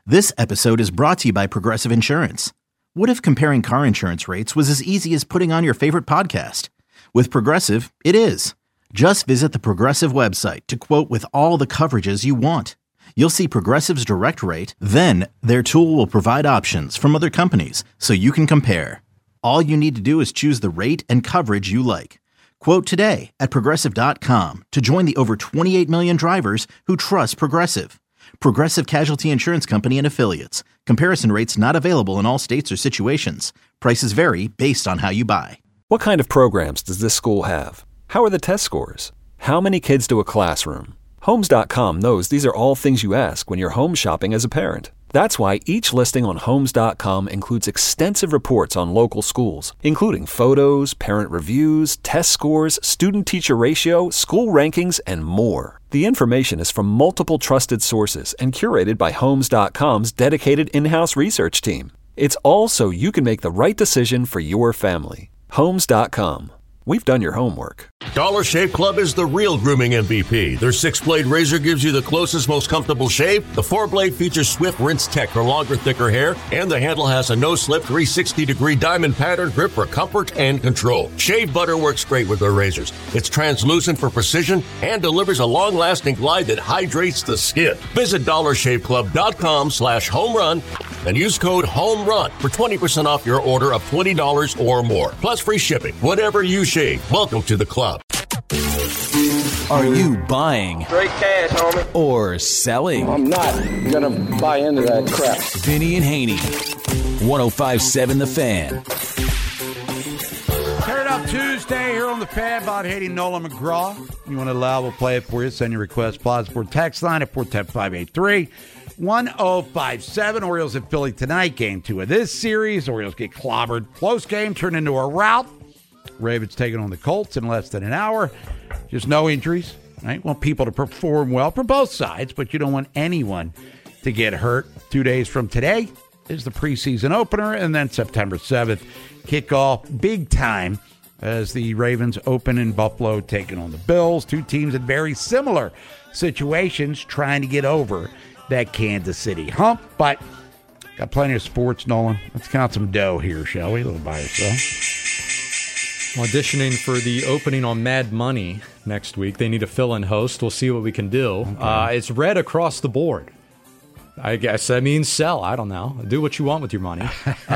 This episode is brought to you by Progressive Insurance. What if comparing car insurance rates was as easy as putting on your favorite podcast? With Progressive, it is. Just visit the Progressive website to quote with all the coverages you want. You'll see Progressive's direct rate, then their tool will provide options from other companies so you can compare. All you need to do is choose the rate and coverage you like. Quote today at Progressive.com to join the over 28 million drivers who trust Progressive. Progressive Casualty Insurance Company and Affiliates. Comparison rates not available in all states or situations. Prices vary based on how you buy. What kind of programs does this school have? How are the test scores? How many kids do a classroom? Homes.com knows these are all things you ask when you're home shopping as a parent. That's why each listing on Homes.com includes extensive reports on local schools, including photos, parent reviews, test scores, student-teacher ratio, school rankings, and more. The information is from multiple trusted sources and curated by Homes.com's dedicated in-house research team. It's all so you can make the right decision for your family. Homes.com. We've done your homework. Dollar Shave Club is the real grooming MVP. Their 6-blade razor gives you the closest, most comfortable shave. The 4-blade features swift rinse tech for longer, thicker hair. And the handle has a no-slip 360-degree diamond pattern grip for comfort and control. Shave butter works great with their razors. It's translucent for precision and delivers a long-lasting glide that hydrates the skin. Visit DollarShaveClub.com/homerun and use code HOMERUN for 20% off your order of $20 or more. Plus free shipping. Whatever you shave. Welcome to the club. Are you buying? Straight cash, homie. Or selling? I'm not gonna buy into that crap. Vinny and Haney. 105.7 The Fan. Turn Up Tuesday here on The Fan. Bob Haney, Nolan McGraw. You want to allow, we'll play it for you. Send your request. Plaza Sport text line at 410-583. 1057. Orioles at Philly tonight. Game 2 of this series. Orioles get clobbered. Close game turned into a rout. Ravens taking on the Colts in less than an hour. Just no injuries. Right? Want people to perform well for both sides, but you don't want anyone to get hurt. 2 days from today is the preseason opener, and then September 7th, kickoff big time as the Ravens open in Buffalo taking on the Bills. Two teams in very similar situations trying to get over that Kansas City hump, but got plenty of sports, Nolan. Let's count some dough here, shall we? A little buy or sell. Auditioning for the opening on Mad Money next week. They need a fill-in host. We'll see what we can do. Okay. It's red across the board. I guess that means sell. I don't know. Do what you want with your money.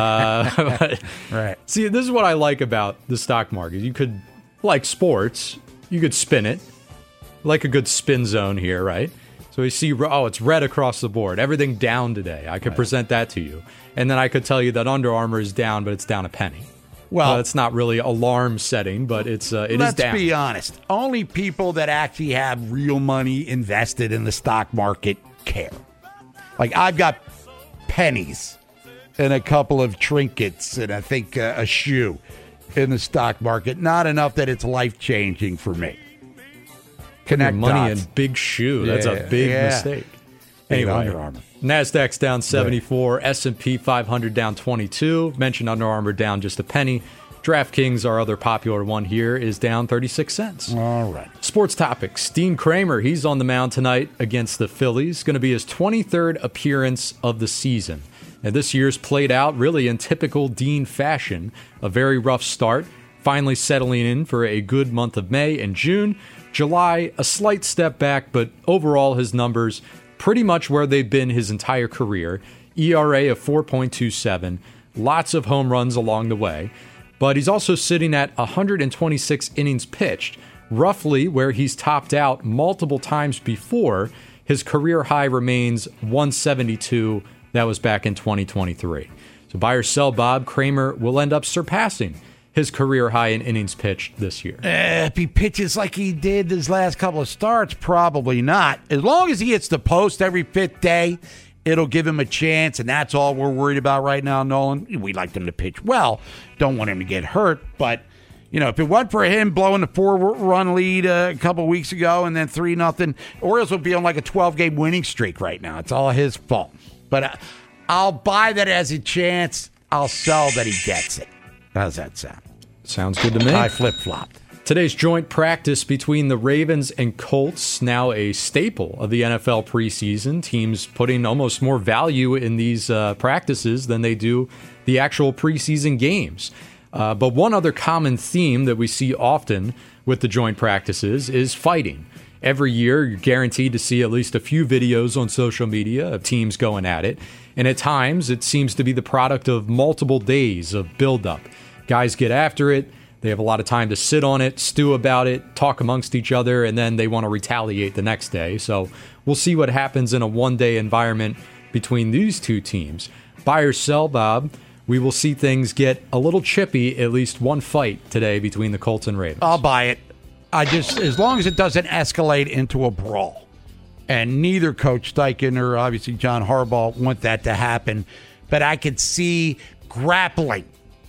Right. See, this is what I like about the stock market. You could, like sports, you could spin it. Like a good spin zone here, right? So we see, it's red across the board. Everything down today. I could present that to you. And then I could tell you that Under Armour is down, but it's down a penny. Well, it's not really alarm setting, but it is down. Let's be honest. Only people that actually have real money invested in the stock market care. Like, I've got pennies and a couple of trinkets and I think a shoe in the stock market. Not enough that it's life-changing for me. Connect money in big shoe. That's a big mistake. Anyway, Under Armour. NASDAQ's down 74, S&P 500 down 22. Mentioned Under Armour down just a penny. DraftKings, our other popular one here, is down 36 cents. All right. Sports topics. Dean Kramer, he's on the mound tonight against the Phillies. Going to be his 23rd appearance of the season. And this year's played out really in typical Dean fashion. A very rough start, finally settling in for a good month of May and June. July, a slight step back, but overall his numbers pretty much where they've been his entire career. ERA of 4.27, lots of home runs along the way. But he's also sitting at 126 innings pitched, roughly where he's topped out multiple times before. His career high remains 172. That was back in 2023. So buy or sell, Bob. Kramer will end up surpassing his career high in innings pitched this year. If he pitches like he did his last couple of starts, probably not. As long as he hits the post every fifth day, it'll give him a chance, and that's all we're worried about right now, Nolan. We'd like him to pitch well. Don't want him to get hurt, but if it wasn't for him blowing the 4-run lead a couple of weeks ago and then 3-0, Orioles would be on like a 12-game winning streak right now. It's all his fault. But I'll buy that as a chance. I'll sell that he gets it. How's that sound? Sounds good to me. I flip-flopped. Today's joint practice between the Ravens and Colts, now a staple of the NFL preseason. Teams putting almost more value in these practices than they do the actual preseason games. But one other common theme that we see often with the joint practices is fighting. Every year, you're guaranteed to see at least a few videos on social media of teams going at it. And at times, it seems to be the product of multiple days of buildup. Guys get after it. They have a lot of time to sit on it, stew about it, talk amongst each other, and then they want to retaliate the next day. So we'll see what happens in a one-day environment between these two teams. Buy or sell, Bob, we will see things get a little chippy, at least one fight today between the Colts and Ravens. I'll buy it. As long as it doesn't escalate into a brawl. And neither Coach Steichen or obviously John Harbaugh want that to happen. But I could see grappling.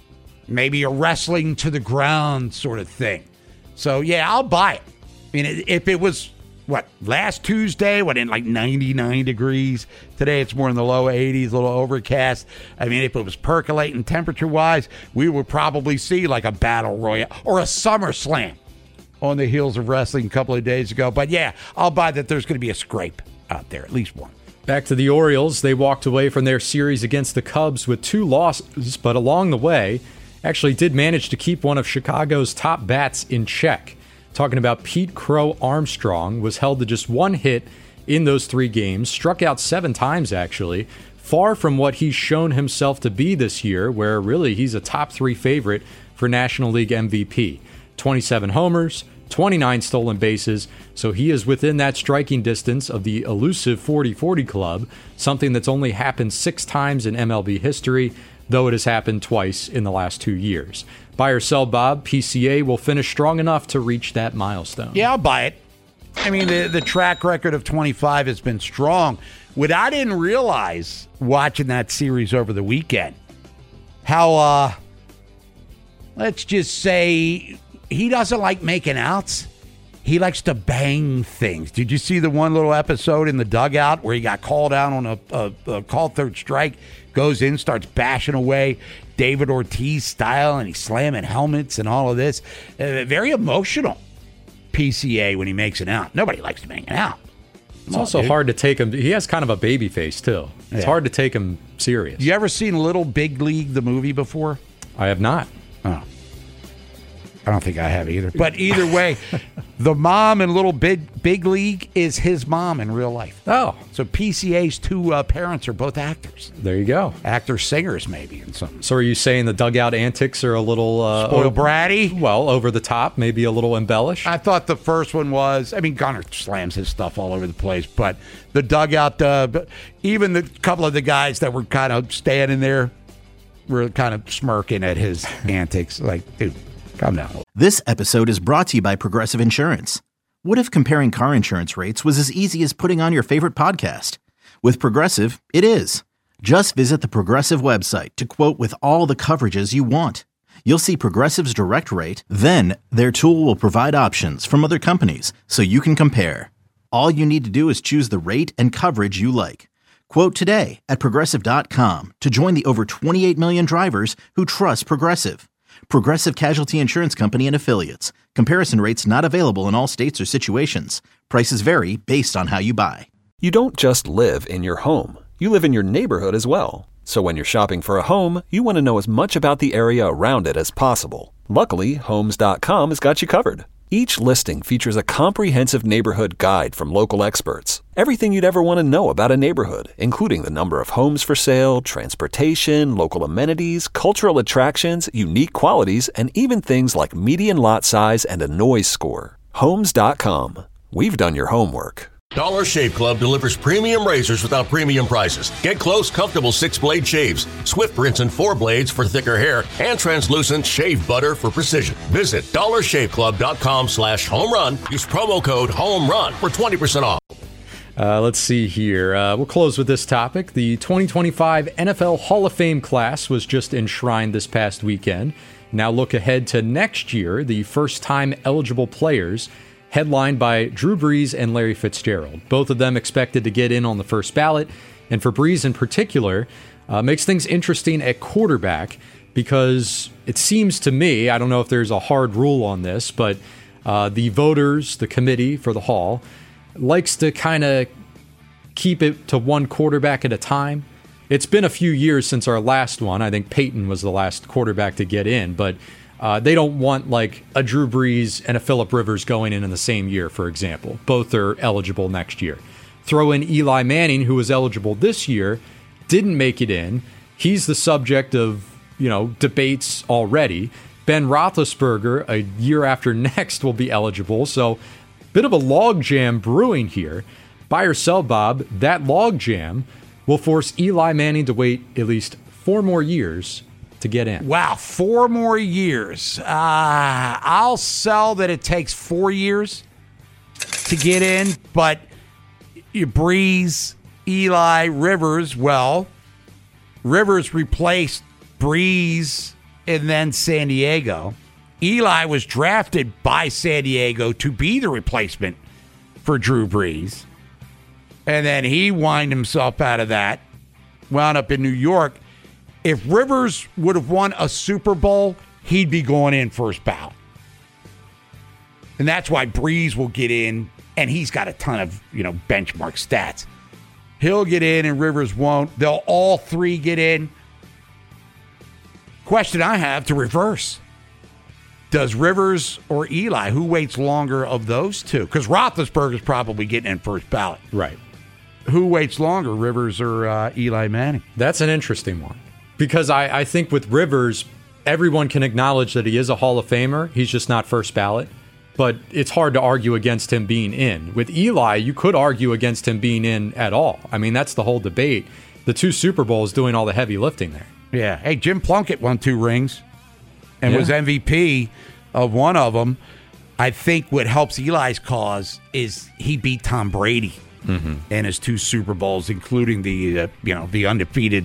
Maybe a wrestling to the ground sort of thing. So, yeah, I'll buy it. I mean, if it was, last Tuesday, in like 99 degrees. Today it's more in the low 80s, a little overcast. I mean, if it was percolating temperature-wise, we would probably see like a battle royale or a SummerSlam on the heels of wrestling a couple of days ago. But, yeah, I'll buy that there's going to be a scrape out there, at least one. Back to the Orioles. They walked away from their series against the Cubs with 2 losses, but along the way, actually did manage to keep one of Chicago's top bats in check. Talking about Pete Crow Armstrong, was held to just 1 hit in those 3 games, struck out 7 times actually, far from what he's shown himself to be this year, where really he's a top 3 favorite for National League MVP. 27 homers, 29 stolen bases, so he is within that striking distance of the elusive 40-40 club, something that's only happened 6 times in MLB history, though it has happened twice in the last 2 years. Buy or sell, Bob, PCA will finish strong enough to reach that milestone. Yeah, I'll buy it. I mean, the track record of 25 has been strong. What I didn't realize watching that series over the weekend, how, let's just say, he doesn't like making outs. He likes to bang things. Did you see the one little episode in the dugout where he got called out on a called third strike, goes in, starts bashing away David Ortiz style, and he's slamming helmets and all of this? Very emotional, PCA, when he makes an out. Nobody likes to bang an out. It's also hard to take him. He has kind of a baby face, too. It's hard to take him serious. You ever seen Little Big League, the movie, before? I have not. Oh. I don't think I have either. But either way, the mom in Little Big League is his mom in real life. Oh. So PCA's 2 parents are both actors. There you go. Singers, maybe, in some. So are you saying the dugout antics are a little... spoiled bratty? Well, over the top, maybe a little embellished? I thought the first one was... I mean, Gunnar slams his stuff all over the place, but the dugout... even the couple of the guys that were kind of standing there were kind of smirking at his antics. Like, dude... calm down. This episode is brought to you by Progressive Insurance. What if comparing car insurance rates was as easy as putting on your favorite podcast? With Progressive, it is. Just visit the Progressive website to quote with all the coverages you want. You'll see Progressive's direct rate, then their tool will provide options from other companies so you can compare. All you need to do is choose the rate and coverage you like. Quote today at Progressive.com to join the over 28 million drivers who trust Progressive. Progressive Casualty Insurance Company and Affiliates. Comparison rates not available in all states or situations. Prices vary based on how you buy. You don't just live in your home. You live in your neighborhood as well. So when you're shopping for a home, you want to know as much about the area around it as possible. Luckily, Homes.com has got you covered. Each listing features a comprehensive neighborhood guide from local experts. Everything you'd ever want to know about a neighborhood, including the number of homes for sale, transportation, local amenities, cultural attractions, unique qualities, and even things like median lot size and a noise score. Homes.com. We've done your homework. Dollar Shave Club delivers premium razors without premium prices. Get close, comfortable 6-blade shaves, Swift rinse and 4 blades for thicker hair, and translucent shave butter for precision. Visit dollarshaveclub.com/home run. Use promo code HOMERUN for 20% off. Let's see here. We'll close with this topic. The 2025 NFL Hall of Fame class was just enshrined this past weekend. Now look ahead to next year, the first-time eligible players, headlined by Drew Brees and Larry Fitzgerald. Both of them expected to get in on the first ballot. And for Brees in particular, makes things interesting at quarterback because it seems to me, I don't know if there's a hard rule on this, but The voters, the committee for the Hall, likes to kind of keep it to one quarterback at a time. It's been a few years since our last one. I think Peyton was the last quarterback to get in, but they don't want like a Drew Brees and a Phillip Rivers going in the same year, for example. Both are eligible next year. Throw in Eli Manning, who was eligible this year, didn't make it in. He's the subject of, debates already. Ben Roethlisberger, a year after next, will be eligible. So, bit of a logjam brewing here. Buy or sell, Bob, that logjam will force Eli Manning to wait at least 4 more years to get in. Wow, 4 more years. I'll sell that it takes 4 years to get in, but Brees, Eli, Rivers, well, Rivers replaced Brees and then San Diego. Eli was drafted by San Diego to be the replacement for Drew Brees. And then he whined himself out of that, wound up in New York. If Rivers would have won a Super Bowl, he'd be going in first ballot. And that's why Brees will get in, and he's got a ton of, benchmark stats. He'll get in and Rivers won't. They'll all 3 get in. Question I have to reverse. Does Rivers or Eli, who waits longer of those two? Because Roethlisberger's probably getting in first ballot. Right. Who waits longer, Rivers or Eli Manning? That's an interesting one. Because I think with Rivers, everyone can acknowledge that he is a Hall of Famer. He's just not first ballot. But it's hard to argue against him being in. With Eli, you could argue against him being in at all. I mean, that's the whole debate. The 2 Super Bowls doing all the heavy lifting there. Yeah. Hey, Jim Plunkett won 2 rings and was MVP of one of them. I think what helps Eli's cause is he beat Tom Brady in his 2 Super Bowls, including the undefeated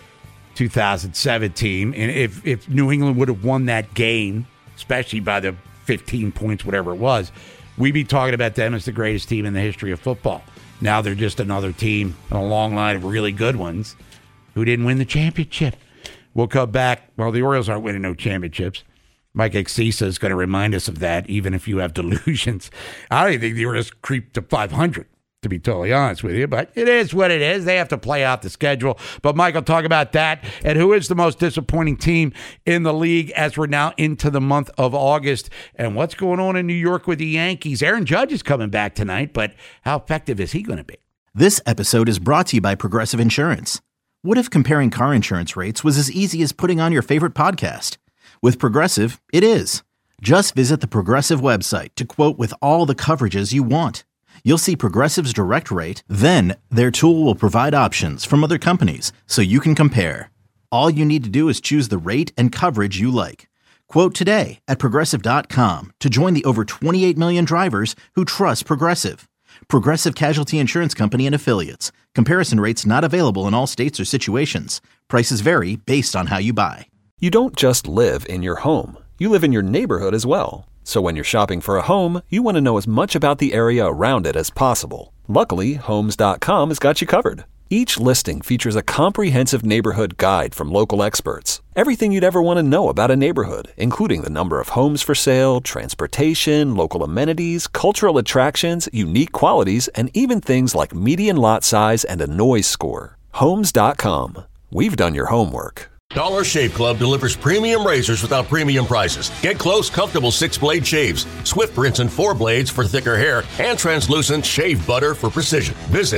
2007 team. And if New England would have won that game, especially by the 15 points, whatever it was, we'd be talking about them as the greatest team in the history of football. Now they're just another team in a long line of really good ones who didn't win the championship. We'll come back. Well, the Orioles aren't winning no championships. Mike Exisa is going to remind us of that, even if you have delusions. I don't even think the Orioles creep to 500, to be totally honest with you, but it is what it is. They have to play out the schedule. But Mike will talk about that and who is the most disappointing team in the league as we're now into the month of August and what's going on in New York with the Yankees. Aaron Judge is coming back tonight, but how effective is he going to be? This episode is brought to you by Progressive Insurance. What if comparing car insurance rates was as easy as putting on your favorite podcast? With Progressive, it is. Just visit the Progressive website to quote with all the coverages you want. You'll see Progressive's direct rate, then their tool will provide options from other companies so you can compare. All you need to do is choose the rate and coverage you like. Quote today at Progressive.com to join the over 28 million drivers who trust Progressive. Progressive Casualty Insurance Company and Affiliates. Comparison rates not available in all states or situations. Prices vary based on how you buy. You don't just live in your home. You live in your neighborhood as well. So when you're shopping for a home, you want to know as much about the area around it as possible. Luckily, Homes.com has got you covered. Each listing features a comprehensive neighborhood guide from local experts. Everything you'd ever want to know about a neighborhood, including the number of homes for sale, transportation, local amenities, cultural attractions, unique qualities, and even things like median lot size and a noise score. Homes.com. We've done your homework. Dollar Shave Club delivers premium razors without premium prices. Get close, comfortable 6-blade shaves, swift rinse and 4 blades for thicker hair, and translucent shave butter for precision. Visit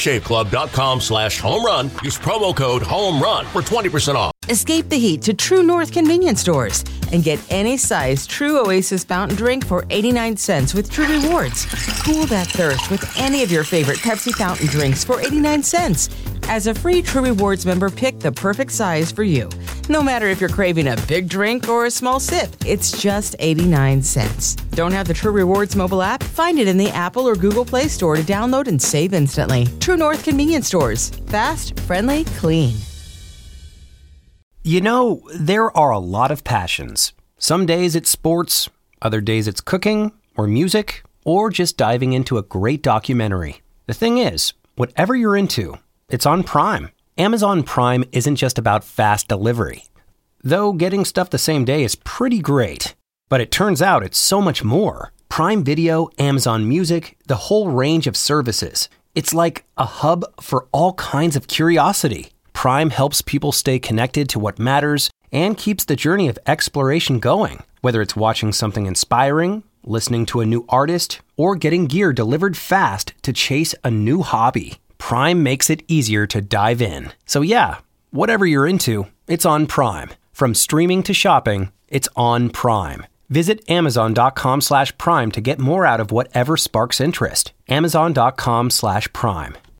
dollarshaveclub.com/homerun. Use promo code HOMERUN for 20% off. Escape the heat to True North convenience stores and get any size True Oasis fountain drink for 89 cents with True Rewards. Cool that thirst with any of your favorite Pepsi fountain drinks for 89 cents. As a free True Rewards member, pick the perfect size for you. No matter if you're craving a big drink or a small sip, it's just 89 cents. Don't have the True Rewards mobile app? Find it in the Apple or Google Play Store to download and save instantly. True North convenience stores. Fast, friendly, clean. You know, there are a lot of passions. Some days it's sports, other days it's cooking, or music, or just diving into a great documentary. The thing is, whatever you're into, it's on Prime. Amazon Prime isn't just about fast delivery. Though getting stuff the same day is pretty great. But it turns out it's so much more. Prime Video, Amazon Music, the whole range of services. It's like a hub for all kinds of curiosity. Prime helps people stay connected to what matters and keeps the journey of exploration going. Whether it's watching something inspiring, listening to a new artist, or getting gear delivered fast to chase a new hobby, Prime makes it easier to dive in. So yeah, whatever you're into, it's on Prime. From streaming to shopping, it's on Prime. Visit Amazon.com/Prime to get more out of whatever sparks interest. Amazon.com/Prime.